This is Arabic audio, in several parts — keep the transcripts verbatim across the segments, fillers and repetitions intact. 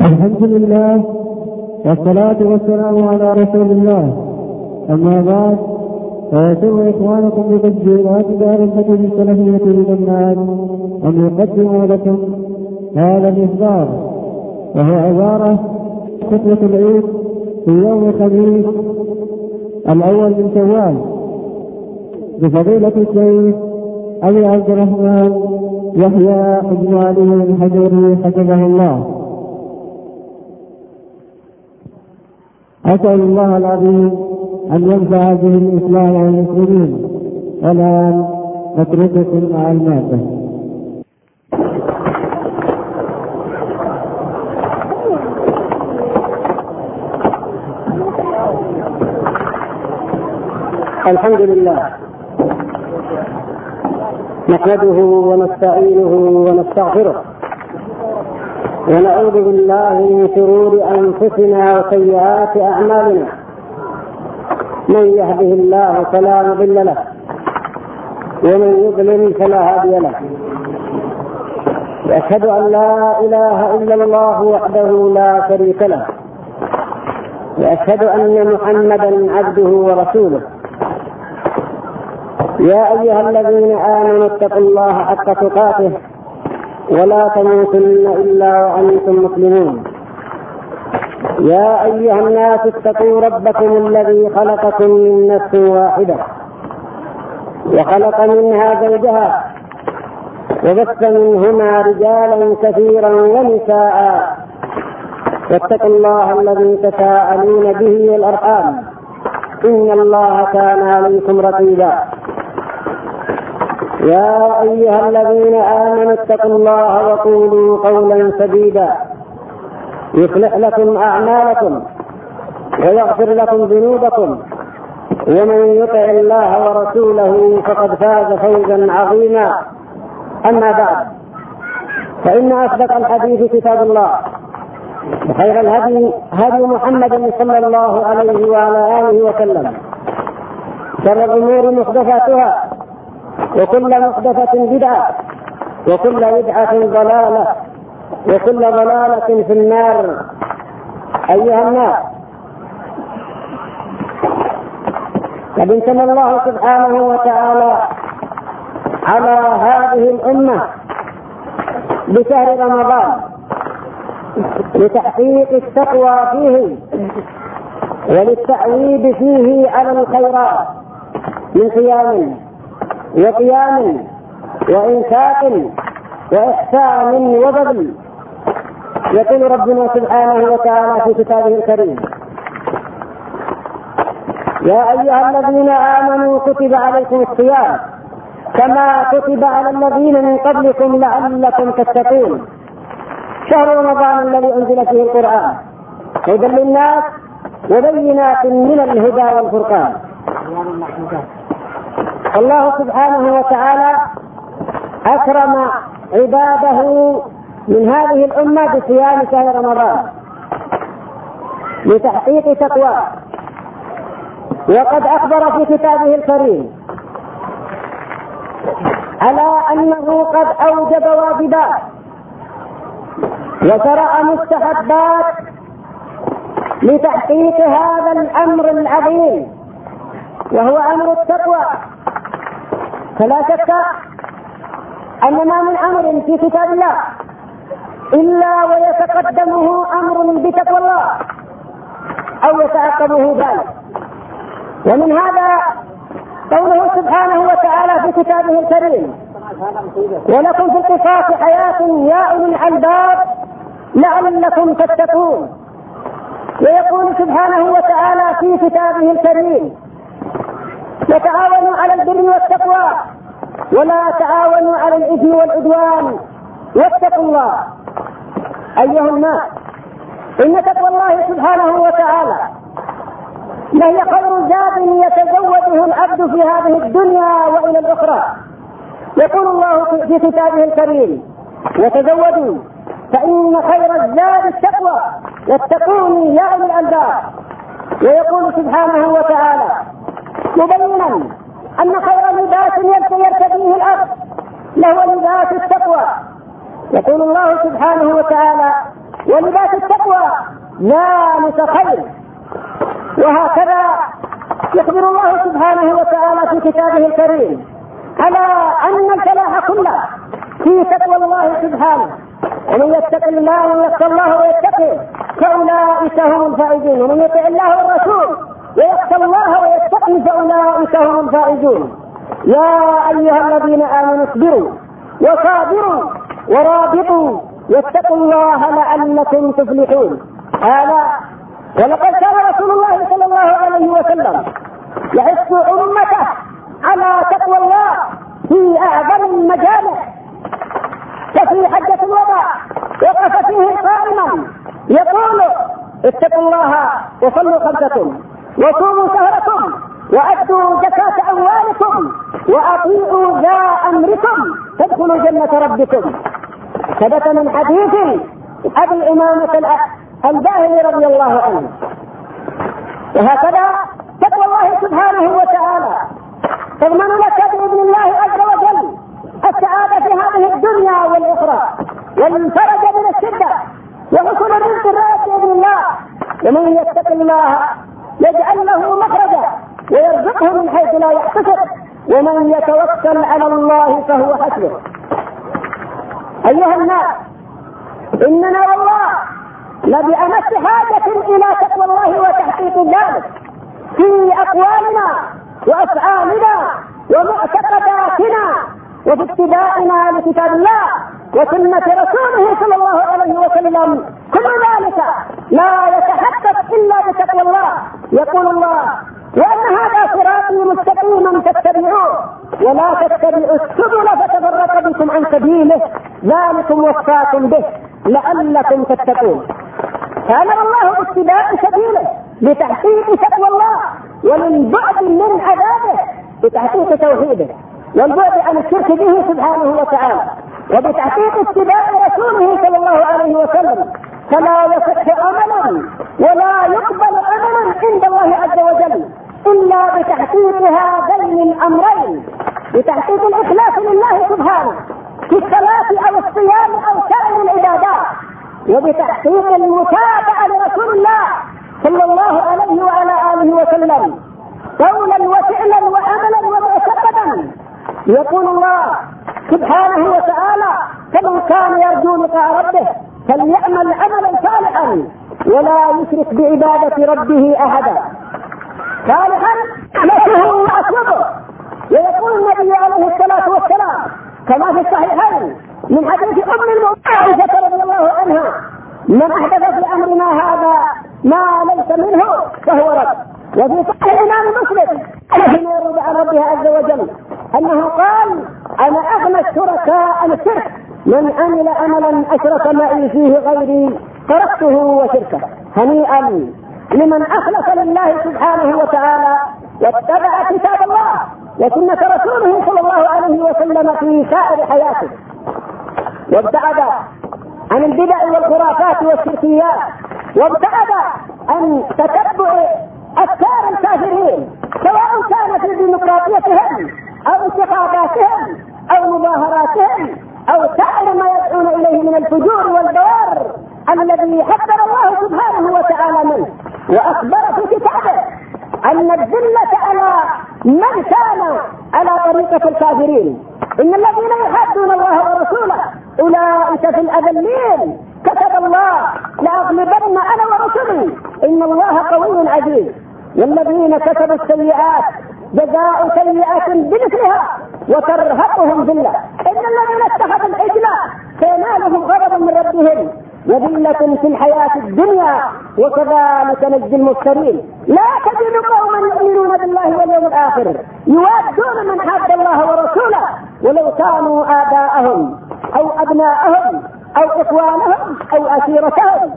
الحمد لله والصلاة والسلام على رسول الله. أما بعد، فيسر إخوانكم بتسجيلات دار الحديث السلفية للناس أن يقدموا لكم هذا الإصدار، وهو عبارة خطبة العيد في يوم الخميس الأول من شوال بفضيلة الشيخ أبي عبد الرحمن يحيى بن علي الحجري حفظه الله. أسأل الله العظيم أن ينفع به الإسلام والمسلمين. والآن نترككم مع المادة. الحمد لله نحمده ونستعينه ونستغفره ونعوذ بالله من شرور أنفسنا وسيئات أعمالنا. من يهده الله فلا مضل له ومن يضلل فلا هادي له. وأشهد أن لا إله إلا الله وحده لا شريك له، وأشهد أن محمدا عبده ورسوله. يا أيها الذين آمنوا اتقوا الله حق تقاته ولا تموتن إلا وأنتم مسلمون. يا أيها الناس اتقوا ربكم الذي خلقكم من نفس واحدة وخلق منها زوجها وبث منهما رجالا كثيرا ونساء، واتقوا الله الذي تساءلون به والأرحام إن الله كان عليكم رقيبا. يا أيها الذين آمنوا اتقوا الله وقولوا قولا سديدا يصلح لكم أعمالكم ويغفر لكم ذنوبكم، ومن يطع الله ورسوله فقد فاز فوزا عظيما. أما بعد، فإن أصدق الحديث كتاب الله، وخير الهدي هدي محمد صلى الله عليه وعلى آله وسلم. شر الأمور محدثاتها، وكل محدثة بدعة، وكل بدعة ضلالة، وكل ضلالة في النار. أيها الناس، قد امتن الله سبحانه وتعالى على هذه الأمة بشهر رمضان لتحقيق التقوى فيه وللتعويد فيه على الخيرات من قيام وقيام وإنفاق وإحسان وبذل. يقول ربنا سبحانه وتعالى في كتابه الكريم: يا أيها الذين آمنوا كتب عليكم الصيام كما كتب على الذين من قبلكم لعلكم تتقون. شهر رمضان الذي أنزل فيه القرآن هدى للناس وبينات من الهدى والفرقان. الله سبحانه وتعالى أكرم عباده من هذه الأمة بصيام شهر رمضان لتحقيق تقوى. وقد أخبر في كتابه الكريم على أنه قد أوجب واجبات وشرع مستحبات لتحقيق هذا الأمر العظيم، وهو أمر التقوى. فلا شك أن ما من أمر في كتاب الله إلا ويتقدمه أمر بتقوى الله أو يتعقبه ذلك. ومن هذا قوله سبحانه وتعالى في كتابه الكريم: ولكم في القصاص حياة يا أولي الألباب لعلكم تتقون. ويقول سبحانه وتعالى في كتابه الكريم: وتعاونوا على البر والتقوى ولا تعاونوا على الإثم والعدوان واتقوا الله. أيها الناس، إن تقوى الله سبحانه وتعالى لهي خير زاد يتزوده العبد في هذه الدنيا وإلى الأخرى. يقول الله في كتابه الكريم: وتزودوا فإن خير الزاد التقوى واتقوني يا أولي الألباب. ويقول سبحانه وتعالى مبينا أن خير لباس يرتديه العبد لهو لباس التقوى. يقول الله سبحانه وتعالى: ولباس التقوى ذلك خير. وهكذا يخبر الله سبحانه وتعالى في كتابه الكريم على أن الفلاح كله في تقوى الله سبحانه. ومن يتق الله ويخشى الله ويتقه فأولئك هم الفائزون، ومن يطع الله والرسول ويخشى الله ويتقه فأولئك هم الفائزون. يا أيها الذين آمنوا اصبروا وصابروا ورابطوا واتقوا الله لعلكم تفلحون. هذا ولقد كان رسول الله صلى الله عليه وسلم يحث أمته على تقوى الله في أعظم المجالس. ففي حجة الوداع وقف فيه قائما يقول اتقوا الله وصلوا خمسكم وصوموا شهركم وأدوا زكاة أموالكم وأطيعوا ذا أمركم تدخلوا جنة ربكم. ثبت من حديث أبي الإمامة الباهلي رضي الله عنه. وهكذا تقوى الله سبحانه وتعالى تضمن لك بإذن الله عز وجل السعادة في هذه الدنيا والأخرى والفرج من الشدة وحصول الرزق الرائع بإذن الله. ومن يتق الله يجعل له مخرجا ويرزقه من حيث لا يحتسب ومن يتوكل على الله فهو حسبه. أيها الناس، إننا والله لبأمس حاجة إلى تقوى الله وتحقيق ذلك في أقوالنا وأفعالنا ومعتقداتنا وفي اتباعنا لكتاب الله وسنة رسوله صلى الله عليه وسلم. كل ذلك لا يتحقق إلا بتقوى الله. يقول الله وأن هذا صراطي مستقيما فاتبعوه ولا تتبعوا السبل فتفرق بكم عن سبيله ذلكم وصاكم به لعلكم تتقون. فأمر الله باتباع سبيله لتحقيق تقوى الله وللبعد من عذابه بتحقيق توحيده والبعد عن الشرك به سبحانه وتعالى وبتحقيق اتباع رسوله صلى الله عليه وسلم. فلا يصح عملا ولا يقبل عملا عند الله عز وجل إلا بتحقيق هذين الأمرين، بتحقيق الإخلاص لله سبحانه في الصلاة أو الصيام أو سائر العبادات، وبتحقيق المتابعة لرسول الله صلى الله عليه وعلى آله وسلم قولا وفعلا وعملا ومعتقدا. يقول الله سبحانه وتعالى فمن كان يرجو لقاء ربه فليعمل عملا صالحا ولا يشرك بعبادة ربه أحدا. صالحا نفسه وأسلبه. ويقول النبي عليه الصلاة والسلام كما في الصحيحين من حديث أم المؤمنين عائشة رضي الله عنها من أحدث في أمرنا هذا ما ليس منه فهو رد. وفي صحيح الإمام مسلم الذي يرد عن ربه عز وجل أنه قال أنا أغنى الشركاء عن الشرك من عمل عملا أشرك معي فيه غيري تركته وشركه. هنيئا لمن أخلص لله سبحانه وتعالى واتبع كتاب الله وسنة رسوله صلى الله عليه وسلم في سائر حياته وابتعد عن البدع والخرافات والشركيات وابتعد عن تتبع أفكار الكافرين سواء كان في ديمقراطيتهم أو انتخاباتهم أو مظاهراتهم أو سائر ما يدعون إليه من الفجور والبوار الذي حذر الله سبحانه وتعالى منه وأخبر في كتابه أن الذلة على من كان على طريقة الكافرين. إن الذين يحادون الله ورسوله أولئك في الأذلين كتب الله لأغلبن أنا ورسلي إن الله قوي عزيز. والذين كسبوا السيئات جزاء سيئات بمثلها وترهقهم ذلة. إن الذين اتخذوا العجل سينالهم غضب من ربهم وذلة في الحياة الدنيا وكذلك نجزي المفترين. لا تجد قوما يؤمنون بالله واليوم الآخر يوادون من حاد الله ورسوله ولو كانوا آباءهم أو أبناءهم أو إخوانهم أو عشيرتهم.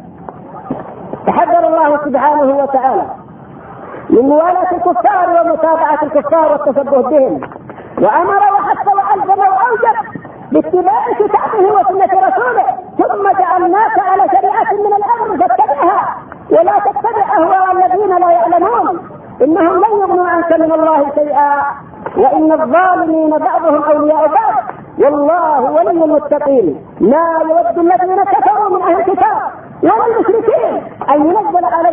تحذر الله سبحانه وتعالى من موالاة الكفار ومتابعة الكفار والتشبه بهم وأمر وحث وألزم وأوجب باتباع كتابه وسنة رسوله ثم جعلناك على شريعة من الأمر فاتبعها ولا تتبع أهواء الذين لا يعلمون إنهم لن يغنوا عنك من الله شيئا وإن الظالمين بعضهم أولياء بعض والله ولي المتقين. ما يود الذين كفروا من أهل الكتاب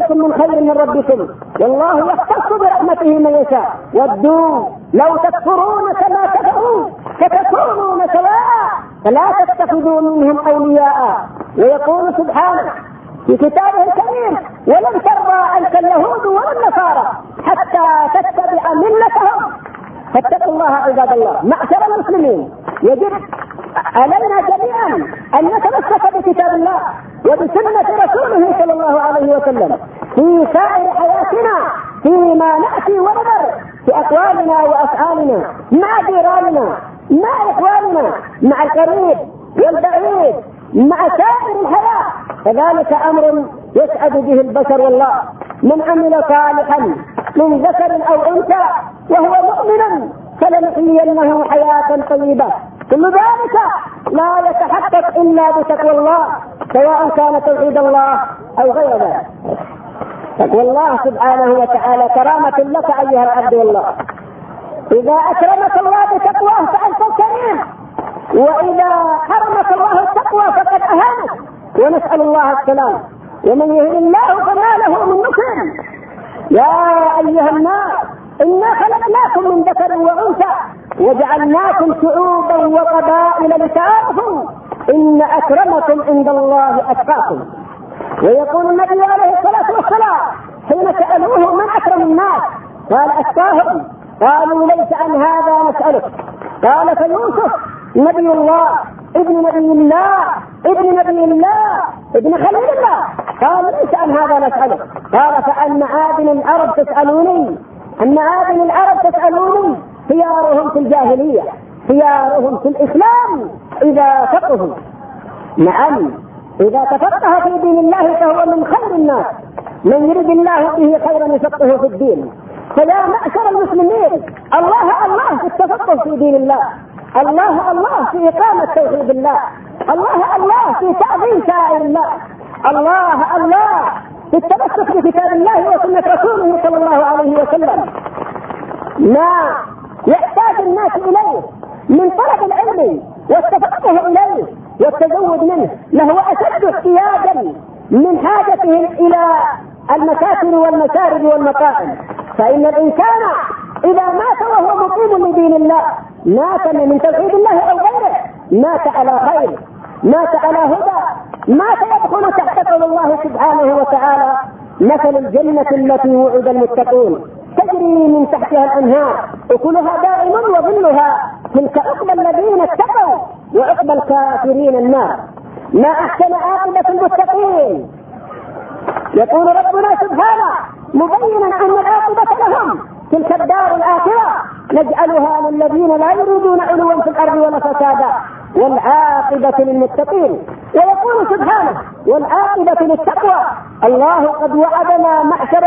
عليكم من خير من ربكم والله يختص برحمته من يشاء ودوا لو تكفرون كما كفروا فتكونون سواء فلا تتخذوا منهم أولياء. ويقول سبحانه في كتابه الكريم ولن ترضى عنك اليهود ولا النصارى حتى تتبع ملتهم. فاتقوا الله عباد الله. معشر المسلمين، يجب علينا جميعا أن نتمسك بكتاب الله وبسنة رسوله صلى الله عليه وسلم في سائر حياتنا، فيما نأتي ونذر، في أقوالنا وأفعالنا، مع جيراننا، مع إخواننا، مع القريب والبعيد، مع سائر الحياة. فذلك أمر يسعد به البشر والله. من عمل صالحا من ذكر أو أنثى وهو مؤمن فلنحيينه حياة طيبة. كل ذلك لا يتحقق إلا بتقوى الله، سواء كان توحيد الله أو غير ذلك. تقوى الله سبحانه وتعالى كرامة لك أيها العبد والله. إذا أكرمك الله بتقواه فأنت كريم، وإذا حرمك الله التقوى فقد أهانك. ونسأل الله السلام. ومن يهن الله فما له من نصير. يا أيها الناس إنا خلقناكم من ذكر وأنثى وجعلناكم شعوبا وقبائل لتعارفوا إن أكرمكم عند الله أتقاكم. ويقول النبي عليه الصلاة والسلام حين سألوه من أكرم الناس قال أتقاهم. قالوا ليس عن هذا نسألك. قال فيوسف نبي الله ابن نبي الله ابن نبي الله ابن خليل الله. قال ليس عن هذا نسألك. قال فعن معادن العرب تسألوني، عن معادن العرب تسألوني. خيارهم في الجاهلية خيارهم في الإسلام إذا فقهوا. نعم، إذا تفقه في دين الله فهو من خير الناس. من يريد الله به خيرا يفقهه في الدين. فيا معشر المسلمين، الله الله في التفقه في دين الله، الله الله في إقامة توحيد الله، الله الله في تعظيم شعائر الله، الله الله في التمسك بكتاب الله وسنة رسوله صلى الله عليه وسلم. ما يحتاج الناس إليه من طلب العلم والتفقه إليه والتزود منه لهو أشد احتياجا من حاجتهم إلى المكاسب والمشارب والمطاعم. فإن الإنسان إذا مات وهو مقيم لدين الله، مات من توحيد الله أو غيره، مات على خير، مات على هدى، مات يدخل تحت قول الله سبحانه وتعالى مثل الجنة التي وعد المتقون تجري من تحتها الأنهار أكلها دائم وظلها تلك عقبى الذين اتقوا وعقبى الكافرين النار. ما أحسن عاقبة المتقين. يقول ربنا سبحانه مبينا أن العاقبة لهم تلك الدار الآخرة نجعلها للذين لا يريدون علوا في الأرض ولا فسادا والعاقبة للمتقين. ويقول سبحانه والعاقبة للتقوى. الله قد وعدنا معشر